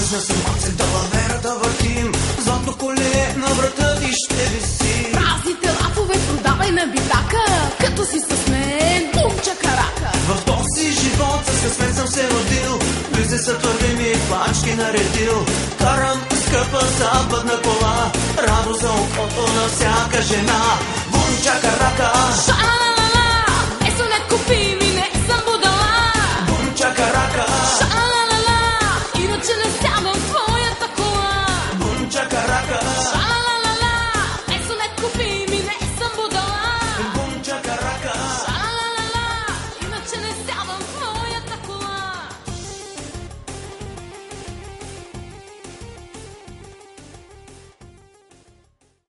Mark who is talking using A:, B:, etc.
A: Длъжна съм оцет да лаверата въртим, златно коле на врата ти ще виси.
B: Празните лапове продавай на битака, като си с мен, бум-чакарака.
A: В този живот с късмет съм се родил, бизнесът върви ми пачки наредил. Карам скъпа западна кола, радост за окото на всяка жена. Бум-чакарака,
B: Ша-ла-ла-ла, eso не купим.